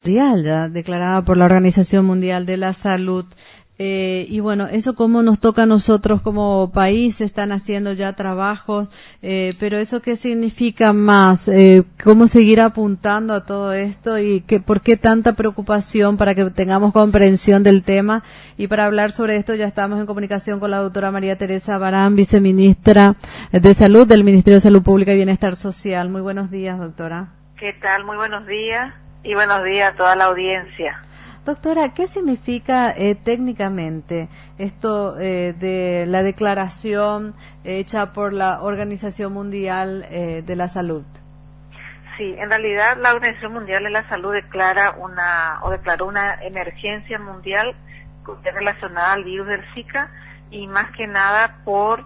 mundial, ya declarada por la Organización Mundial de la Salud. Y bueno, eso como nos toca a nosotros como país, se están haciendo ya trabajos, pero eso qué significa más, cómo seguir apuntando a todo esto y por qué tanta preocupación para que tengamos comprensión del tema. Y para hablar sobre esto ya estamos en comunicación con la doctora María Teresa Barán, viceministra de Salud del Ministerio de Salud Pública y Bienestar Social. Muy buenos días, doctora. ¿Qué tal? Muy buenos días y buenos días a toda la audiencia. Doctora, ¿qué significa técnicamente esto de la declaración hecha por la Organización Mundial de la Salud? Sí, en realidad la Organización Mundial de la Salud declaró una emergencia mundial relacionada al virus del Zika y más que nada por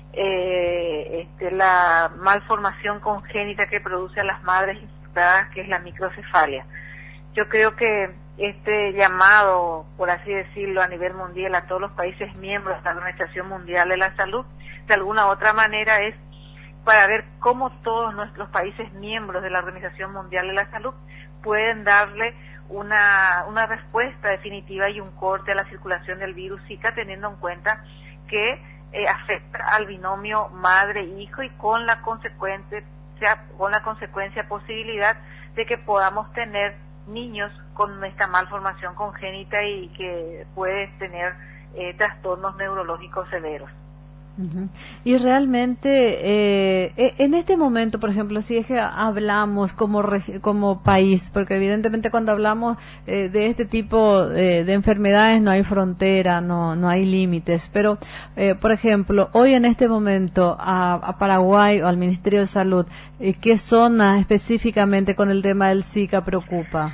la malformación congénita que produce a las madres infectadas, que es la microcefalia. Yo creo que este llamado, por así decirlo, a nivel mundial a todos los países miembros de la Organización Mundial de la Salud, de alguna u otra manera es para ver cómo todos nuestros países miembros de la Organización Mundial de la Salud pueden darle una respuesta definitiva y un corte a la circulación del virus Zika, teniendo en cuenta que afecta al binomio madre-hijo y con la consecuencia posibilidad de que podamos tener niños con esta malformación congénita y que puede tener trastornos neurológicos severos. Uh-huh. Y realmente en este momento, por ejemplo, si es que hablamos como país, porque evidentemente cuando hablamos de este tipo de enfermedades no hay frontera, no hay límites, pero por ejemplo, hoy en este momento a Paraguay o al Ministerio de Salud, ¿qué zona específicamente con el tema del Zika preocupa?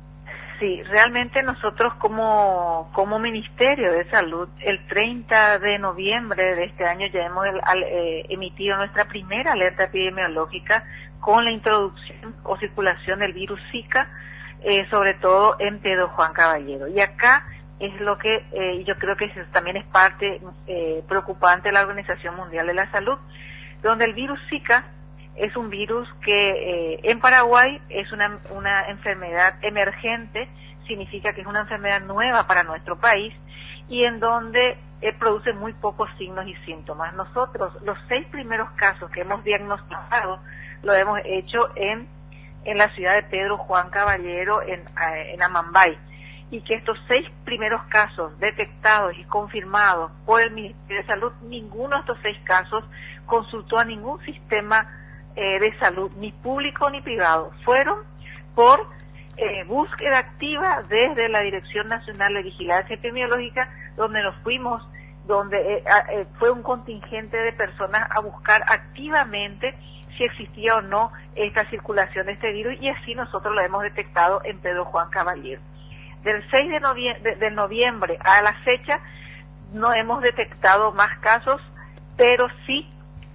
Sí, realmente nosotros como Ministerio de Salud, el 30 de noviembre de este año ya hemos emitido nuestra primera alerta epidemiológica con la introducción o circulación del virus Zika, sobre todo en Pedro Juan Caballero. Y acá es lo que yo creo que también es parte preocupante de la Organización Mundial de la Salud, donde el virus Zika es un virus que en Paraguay es una enfermedad emergente, significa que es una enfermedad nueva para nuestro país y en donde produce muy pocos signos y síntomas. Nosotros, los 6 primeros casos que hemos diagnosticado, lo hemos hecho en la ciudad de Pedro Juan Caballero, en Amambay, y que estos 6 primeros casos detectados y confirmados por el Ministerio de Salud, ninguno de estos 6 casos consultó a ningún sistema de salud, ni público ni privado, fueron por búsqueda activa desde la Dirección Nacional de Vigilancia Epidemiológica, donde nos fuimos, donde fue un contingente de personas a buscar activamente si existía o no esta circulación de este virus, y así nosotros lo hemos detectado en Pedro Juan Caballero. Del 6 de noviembre a la fecha no hemos detectado más casos, pero sí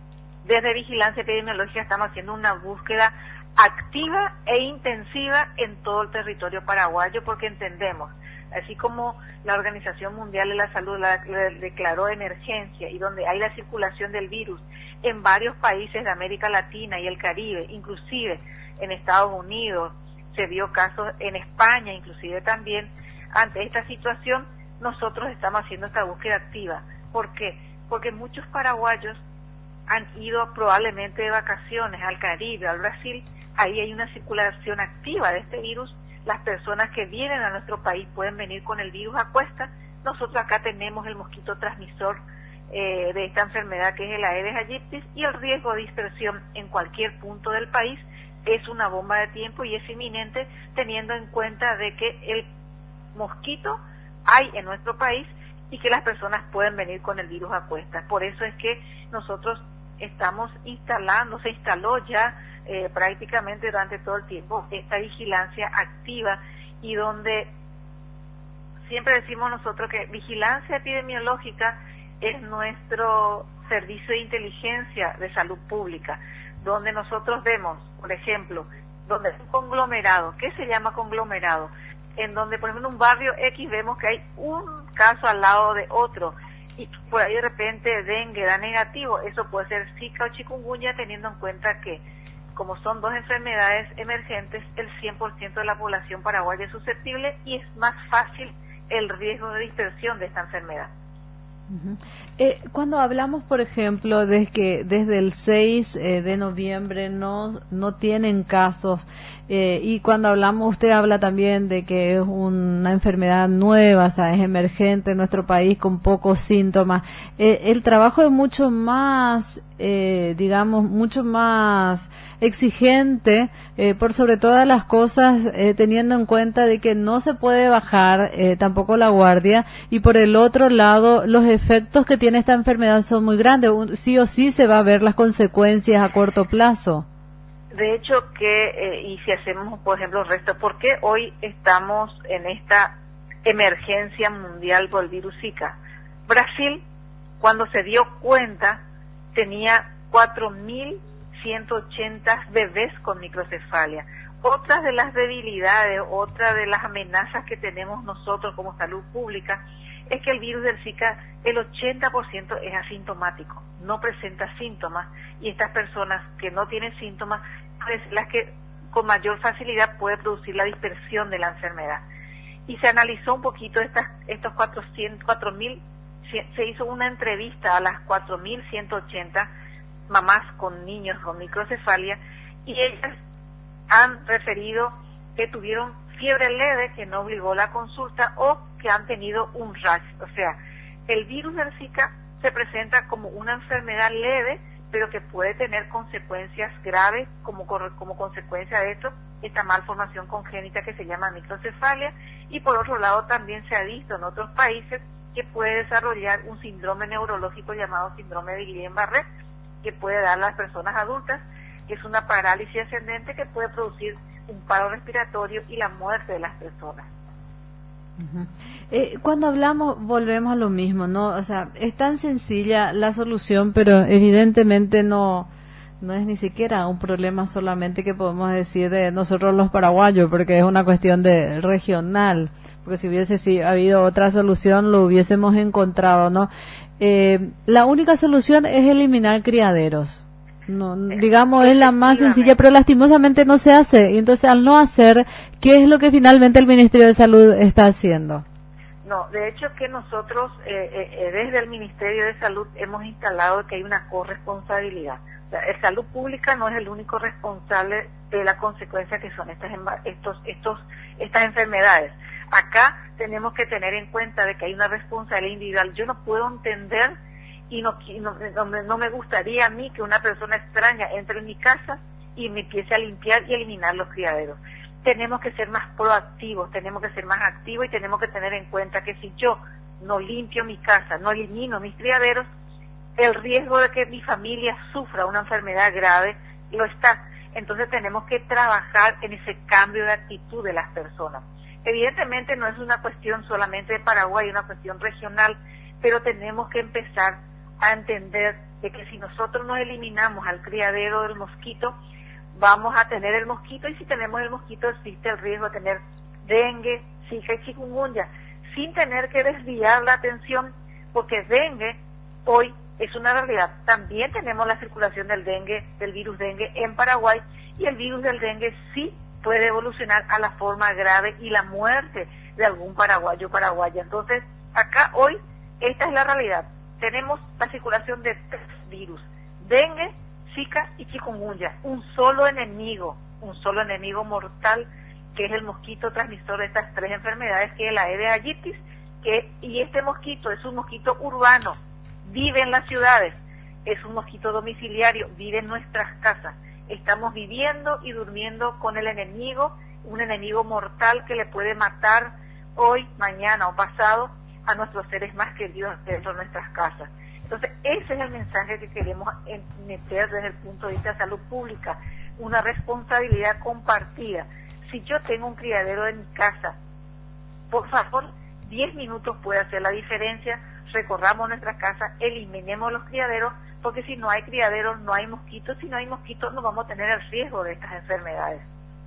desde Vigilancia Epidemiológica estamos haciendo una búsqueda activa e intensiva en todo el territorio paraguayo, porque entendemos, así como la Organización Mundial de la Salud la declaró emergencia y donde hay la circulación del virus en varios países de América Latina y el Caribe, inclusive en Estados Unidos, se vio casos en España, inclusive también, ante esta situación nosotros estamos haciendo esta búsqueda activa. ¿Por qué? Porque muchos paraguayos han ido probablemente de vacaciones al Caribe, al Brasil, ahí hay una circulación activa de este virus, las personas que vienen a nuestro país pueden venir con el virus a cuestas, nosotros acá tenemos el mosquito transmisor de esta enfermedad que es el Aedes aegypti, y el riesgo de dispersión en cualquier punto del país es una bomba de tiempo y es inminente, teniendo en cuenta de que el mosquito hay en nuestro país y que las personas pueden venir con el virus a cuestas. Por eso es que nosotros se instaló ya prácticamente durante todo el tiempo esta vigilancia activa, y donde siempre decimos nosotros que vigilancia epidemiológica es nuestro servicio de inteligencia de salud pública, donde nosotros vemos, por ejemplo, donde es un conglomerado. ¿Qué se llama conglomerado? En donde, por ejemplo, en un barrio X vemos que hay un caso al lado de otro, y por ahí de repente dengue da negativo, eso puede ser Zika o chikungunya, teniendo en cuenta que como son dos enfermedades emergentes, el 100% de la población paraguaya es susceptible y es más fácil el riesgo de dispersión de esta enfermedad. Cuando hablamos, por ejemplo, de que desde el 6 de noviembre no tienen casos, y cuando hablamos, usted habla también de que es una enfermedad nueva, o sea, es emergente en nuestro país con pocos síntomas. El trabajo es mucho más, digamos, mucho más exigente, por sobre todas las cosas, teniendo en cuenta de que no se puede bajar tampoco la guardia, y por el otro lado los efectos que tiene esta enfermedad son muy grandes. Sí o sí se va a ver las consecuencias a corto plazo. De hecho y si hacemos, por ejemplo, el resto, ¿por qué hoy estamos en esta emergencia mundial por el virus Zika? Brasil, cuando se dio cuenta, tenía 4.180 bebés con microcefalia. Otra de las debilidades, otra de las amenazas que tenemos nosotros como salud pública es que el virus del Zika, el 80% es asintomático, no presenta síntomas, y estas personas que no tienen síntomas, pues las que con mayor facilidad puede producir la dispersión de la enfermedad. Y se analizó un poquito estos 4.000, se hizo una entrevista a las 4.180 mamás con niños con microcefalia, y ellas han referido que tuvieron fiebre leve que no obligó la consulta, o que han tenido un rash. O sea, el virus del Zika se presenta como una enfermedad leve, pero que puede tener consecuencias graves como consecuencia de esto, esta malformación congénita que se llama microcefalia. Y por otro lado también se ha visto en otros países que puede desarrollar un síndrome neurológico llamado síndrome de Guillain-Barré, que puede dar a las personas adultas, que es una parálisis ascendente que puede producir un paro respiratorio y la muerte de las personas. Cuando hablamos, volvemos a lo mismo, ¿no? O sea, es tan sencilla la solución, pero evidentemente no es ni siquiera un problema solamente que podemos decir de nosotros los paraguayos, porque es una cuestión de regional, porque si hubiese habido otra solución lo hubiésemos encontrado, ¿no? La única solución es eliminar criaderos. No, digamos, es la más sencilla, pero lastimosamente no se hace. Y entonces, al no hacer, ¿qué es lo que finalmente el Ministerio de Salud está haciendo? No, de hecho que nosotros desde el Ministerio de Salud hemos instalado que hay una corresponsabilidad. O sea, el Salud Pública no es el único responsable de la consecuencia que son estas enfermedades. Acá tenemos que tener en cuenta de que hay una responsabilidad individual. Yo no puedo entender y no me gustaría a mí que una persona extraña entre en mi casa y me empiece a limpiar y eliminar los criaderos. Tenemos que ser más proactivos, tenemos que ser más activos, y tenemos que tener en cuenta que si yo no limpio mi casa, no elimino mis criaderos, el riesgo de que mi familia sufra una enfermedad grave lo está. Entonces tenemos que trabajar en ese cambio de actitud de las personas. Evidentemente no es una cuestión solamente de Paraguay, es una cuestión regional, pero tenemos que empezar a entender de que si nosotros no eliminamos al criadero del mosquito, vamos a tener el mosquito, y si tenemos el mosquito existe el riesgo de tener dengue, zika y chikungunya, sin tener que desviar la atención, porque dengue hoy es una realidad. También tenemos la circulación del virus dengue en Paraguay, y el virus del dengue sí puede evolucionar a la forma grave y la muerte de algún paraguayo o paraguaya. Entonces, acá hoy, esta es la realidad. Tenemos la circulación de 3 virus, dengue, zika y chikungunya, un solo enemigo mortal, que es el mosquito transmisor de estas 3 enfermedades, que es la Aedes aegypti, y este mosquito es un mosquito urbano, vive en las ciudades, es un mosquito domiciliario, vive en nuestras casas. Estamos viviendo y durmiendo con el enemigo, un enemigo mortal que le puede matar hoy, mañana o pasado a nuestros seres más queridos dentro de nuestras casas. Entonces, ese es el mensaje que queremos meter desde el punto de vista de salud pública, una responsabilidad compartida. Si yo tengo un criadero en mi casa, por favor, 10 minutos puede hacer la diferencia. Recorramos nuestra casa, eliminemos los criaderos, porque si no hay criaderos no hay mosquitos, si no hay mosquitos no vamos a tener el riesgo de estas enfermedades.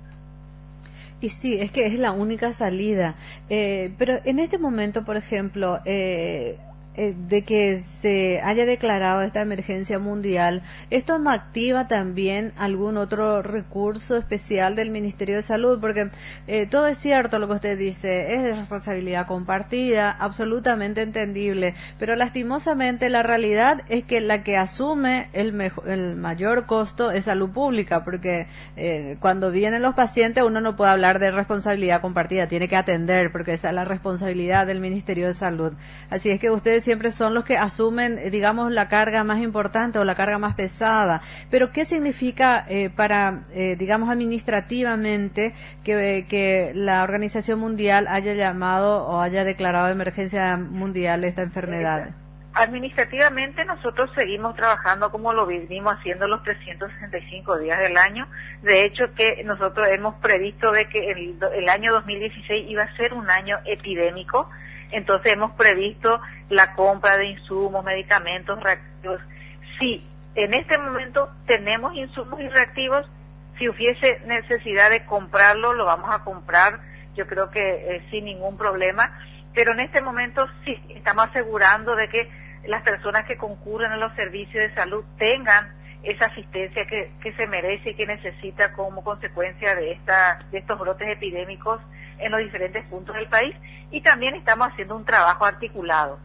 Y sí, es que es la única salida. Pero en este momento, por ejemplo, de que se haya declarado esta emergencia mundial, ¿esto no activa también algún otro recurso especial del Ministerio de Salud? Porque todo es cierto lo que usted dice, es de responsabilidad compartida, absolutamente entendible, pero lastimosamente la realidad es que la que asume el mayor costo es salud pública, porque cuando vienen los pacientes uno no puede hablar de responsabilidad compartida, tiene que atender, porque esa es la responsabilidad del Ministerio de Salud. Así es que ustedes siempre son los que asumen, digamos, la carga más importante o la carga más pesada. Pero ¿qué significa digamos, administrativamente que la Organización Mundial haya llamado o haya declarado emergencia mundial esta enfermedad? Administrativamente nosotros seguimos trabajando como lo venimos haciendo los 365 días del año. De hecho que nosotros hemos previsto de que el año 2016 iba a ser un año epidémico. Entonces hemos previsto la compra de insumos, medicamentos, reactivos. Sí, en este momento tenemos insumos y reactivos. Si hubiese necesidad de comprarlo, lo vamos a comprar, yo creo que sin ningún problema. Pero en este momento sí, estamos asegurando de que las personas que concurren a los servicios de salud tengan esa asistencia que se merece y que necesita como consecuencia de estos brotes epidémicos en los diferentes puntos del país. Y también estamos haciendo un trabajo articulado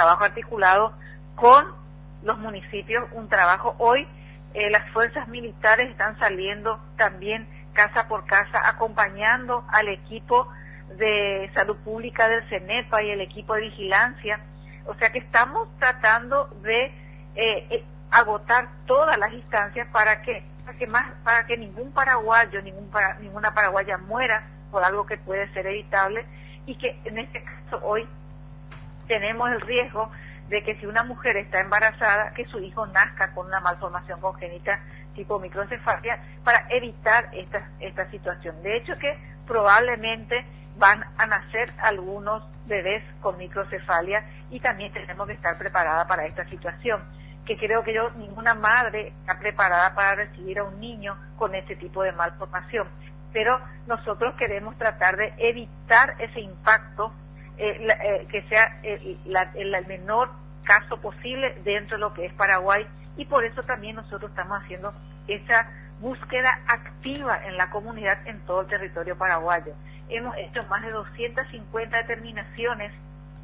con los municipios, un trabajo hoy. Las fuerzas militares están saliendo también casa por casa, acompañando al equipo de salud pública del CENEPA y el equipo de vigilancia. O sea que estamos tratando de agotar todas las instancias para que ningún paraguayo, ninguna paraguaya muera por algo que puede ser evitable, y que en este caso hoy tenemos el riesgo de que si una mujer está embarazada, que su hijo nazca con una malformación congénita tipo microcefalia, para evitar esta situación. De hecho que probablemente van a nacer algunos bebés con microcefalia y también tenemos que estar preparada para esta situación, que creo que ninguna madre está preparada para recibir a un niño con este tipo de malformación. Pero nosotros queremos tratar de evitar ese impacto, que sea el menor caso posible dentro de lo que es Paraguay, y por eso también nosotros estamos haciendo esa búsqueda activa en la comunidad en todo el territorio paraguayo. Hemos hecho más de 250 determinaciones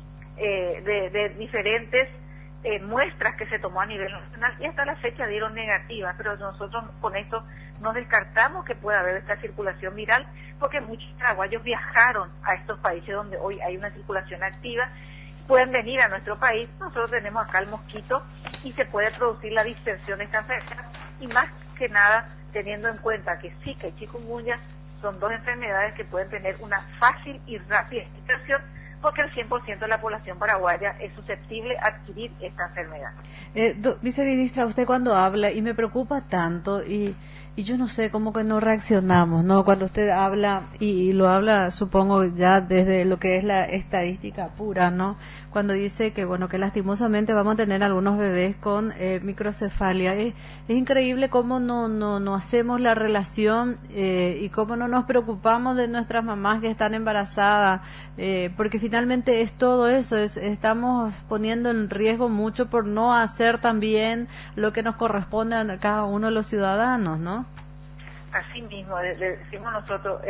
de diferentes muestras que se tomó a nivel nacional, y hasta la fecha dieron negativas, pero nosotros con esto no descartamos que pueda haber esta circulación viral, porque muchos paraguayos viajaron a estos países donde hoy hay una circulación activa, pueden venir a nuestro país. Nosotros tenemos acá el mosquito y se puede producir la dispersión de esta enfermedad, y más que nada teniendo en cuenta que Zika y chikungunya son dos enfermedades que pueden tener una fácil y rápida dispersión, porque el 100% de la población paraguaya es susceptible a adquirir esta enfermedad. Viceministra, usted cuando habla, y me preocupa tanto, y yo no sé, cómo que no reaccionamos, ¿no? Cuando usted habla, y lo habla, supongo, ya desde lo que es la estadística pura, ¿no? Cuando dice que, bueno, que lastimosamente vamos a tener algunos bebés con microcefalia. Es increíble cómo no hacemos la relación y cómo no nos preocupamos de nuestras mamás que están embarazadas, porque finalmente es todo eso, estamos poniendo en riesgo mucho por no hacer también lo que nos corresponde a cada uno de los ciudadanos, ¿no? Así mismo, decimos nosotros,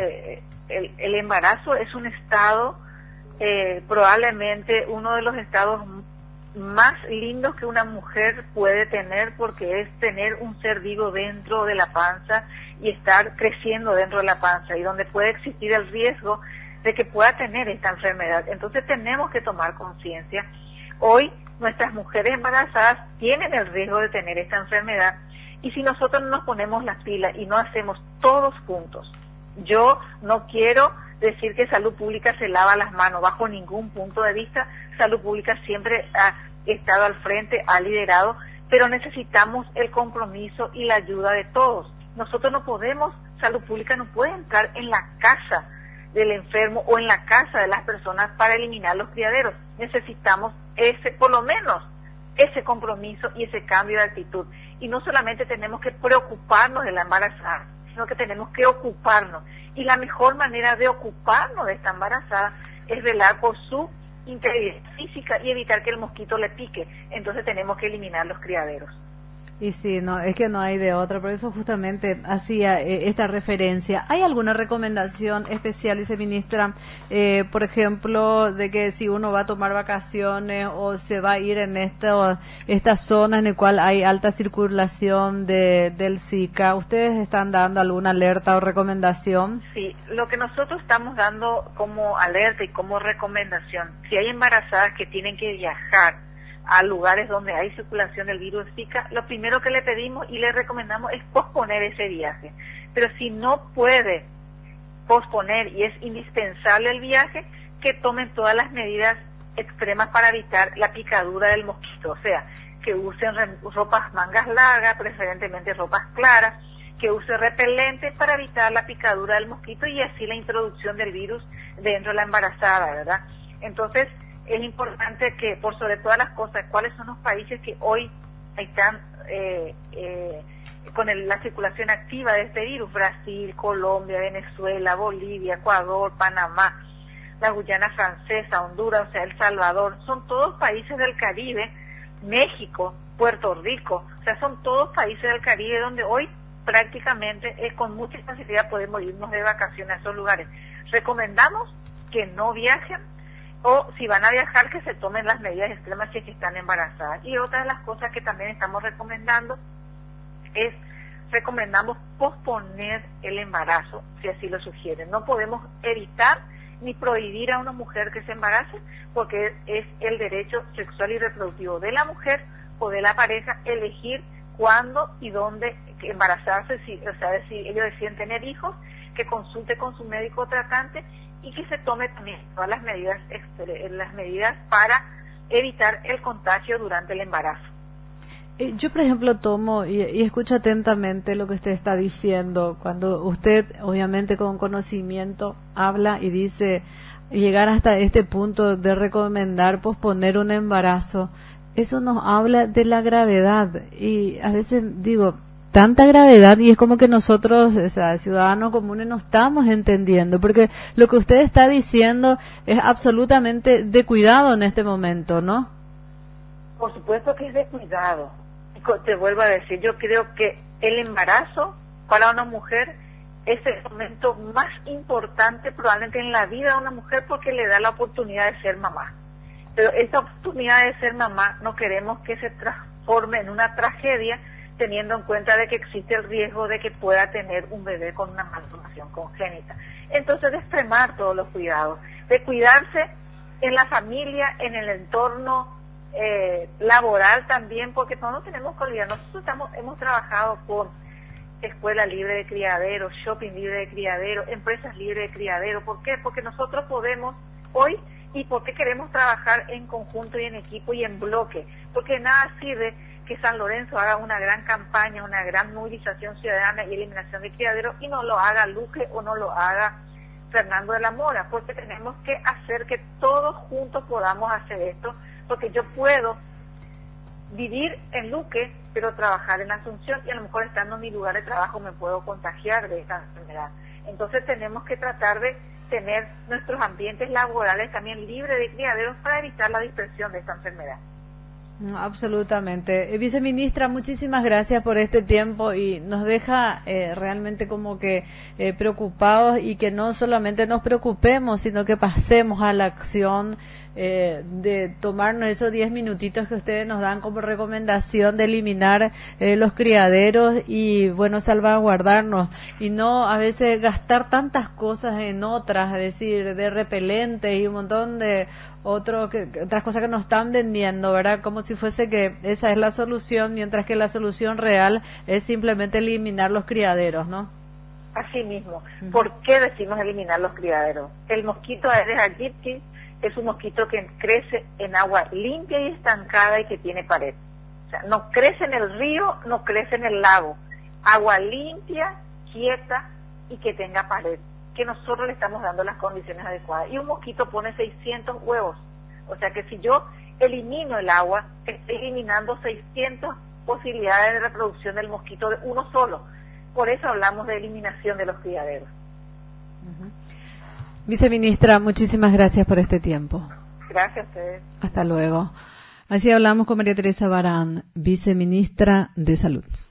el embarazo es un estado, probablemente uno de los estados más lindos que una mujer puede tener, porque es tener un ser vivo dentro de la panza y estar creciendo dentro de la panza, y donde puede existir el riesgo de que pueda tener esta enfermedad. Entonces tenemos que tomar conciencia. Hoy nuestras mujeres embarazadas tienen el riesgo de tener esta enfermedad, y si nosotros no nos ponemos las pilas y no hacemos todos juntos, yo no quiero decir que Salud Pública se lava las manos bajo ningún punto de vista. Salud Pública siempre ha estado al frente, ha liderado, pero necesitamos el compromiso y la ayuda de todos. Nosotros no podemos, Salud Pública no puede entrar en la casa del enfermo o en la casa de las personas para eliminar los criaderos. Necesitamos por lo menos ese compromiso y ese cambio de actitud. Y no solamente tenemos que preocuparnos de la embarazada, sino que tenemos que ocuparnos. Y la mejor manera de ocuparnos de esta embarazada es velar por su integridad física y evitar que el mosquito le pique. Entonces tenemos que eliminar los criaderos. Y sí, no, es que no hay de otra, por eso justamente hacía esta referencia. ¿Hay alguna recomendación especial, viceministra, por ejemplo, de que si uno va a tomar vacaciones o se va a ir en esta zona en la cual hay alta circulación del Zika, ustedes están dando alguna alerta o recomendación? Sí, lo que nosotros estamos dando como alerta y como recomendación, si hay embarazadas que tienen que viajar a lugares donde hay circulación del virus Zika, lo primero que le pedimos y le recomendamos es posponer ese viaje. Pero si no puede posponer y es indispensable el viaje, que tomen todas las medidas extremas para evitar la picadura del mosquito, o sea, que usen ropas mangas largas, preferentemente ropas claras, que use repelente para evitar la picadura del mosquito y así la introducción del virus dentro de la embarazada, ¿verdad? Entonces, es importante que, por sobre todas las cosas, cuáles son los países que hoy están con la circulación activa de este virus: Brasil, Colombia, Venezuela, Bolivia, Ecuador, Panamá, la Guyana Francesa, Honduras, o sea, El Salvador. Son todos países del Caribe, México, Puerto Rico, o sea, son todos países del Caribe donde hoy prácticamente con mucha facilidad podemos irnos de vacaciones a esos lugares. Recomendamos que no viajen, o si van a viajar, que se tomen las medidas extremas si es que están embarazadas. Y otra de las cosas que también estamos recomendando recomendamos posponer el embarazo, si así lo sugieren. No podemos evitar ni prohibir a una mujer que se embarace, porque es el derecho sexual y reproductivo de la mujer o de la pareja elegir cuándo y dónde embarazarse, si ellos deciden tener hijos, que consulte con su médico tratante y que se tome también todas las medidas para evitar el contagio durante el embarazo. Yo, por ejemplo, tomo y escucho atentamente lo que usted está diciendo. Cuando usted, obviamente con conocimiento, habla y dice llegar hasta este punto de recomendar posponer un embarazo, eso nos habla de la gravedad. Y a veces digo, tanta gravedad, y es como que nosotros, o sea, ciudadanos comunes, no estamos entendiendo, porque lo que usted está diciendo es absolutamente de cuidado en este momento, ¿no? Por supuesto que es de cuidado. Te vuelvo a decir, yo creo que el embarazo para una mujer es el momento más importante probablemente en la vida de una mujer, porque le da la oportunidad de ser mamá. Pero esa oportunidad de ser mamá no queremos que se transforme en una tragedia, teniendo en cuenta de que existe el riesgo de que pueda tener un bebé con una malformación congénita. Entonces, de extremar todos los cuidados, de cuidarse en la familia, en el entorno laboral también, porque no tenemos que olvidar, nosotros hemos trabajado con escuela libre de criadero, shopping libre de criadero, empresas libres de criadero. ¿Por qué? Porque nosotros podemos hoy, y porque queremos trabajar en conjunto y en equipo y en bloque, porque nada sirve que San Lorenzo haga una gran campaña, una gran movilización ciudadana y eliminación de criadero y no lo haga Luque o no lo haga Fernando de la Mora, porque tenemos que hacer que todos juntos podamos hacer esto, porque yo puedo vivir en Luque pero trabajar en Asunción, y a lo mejor estando en mi lugar de trabajo me puedo contagiar de esta enfermedad. Entonces tenemos que tratar de tener nuestros ambientes laborales también libres de criaderos para evitar la dispersión de esta enfermedad. Absolutamente. Viceministra, muchísimas gracias por este tiempo, y nos deja realmente como que preocupados, y que no solamente nos preocupemos, sino que pasemos a la acción de tomarnos esos 10 minutitos que ustedes nos dan como recomendación de eliminar los criaderos y, bueno, salvaguardarnos, y no a veces gastar tantas cosas en otras, es decir, de repelentes y un montón de otras cosas que nos están vendiendo, ¿verdad? Como si fuese que esa es la solución, mientras que la solución real es simplemente eliminar los criaderos, ¿no? Así mismo. ¿Por qué decimos eliminar los criaderos? El mosquito Aedes aegypti es un mosquito que crece en agua limpia y estancada y que tiene pared. O sea, no crece en el río, no crece en el lago. Agua limpia, quieta y que tenga pared, que nosotros le estamos dando las condiciones adecuadas. Y un mosquito pone 600 huevos. O sea que si yo elimino el agua, estoy eliminando 600 posibilidades de reproducción del mosquito de uno solo. Por eso hablamos de eliminación de los criaderos. Viceministra, muchísimas gracias por este tiempo. Gracias a ustedes. Hasta luego. Así hablamos con María Teresa Barán, viceministra de Salud.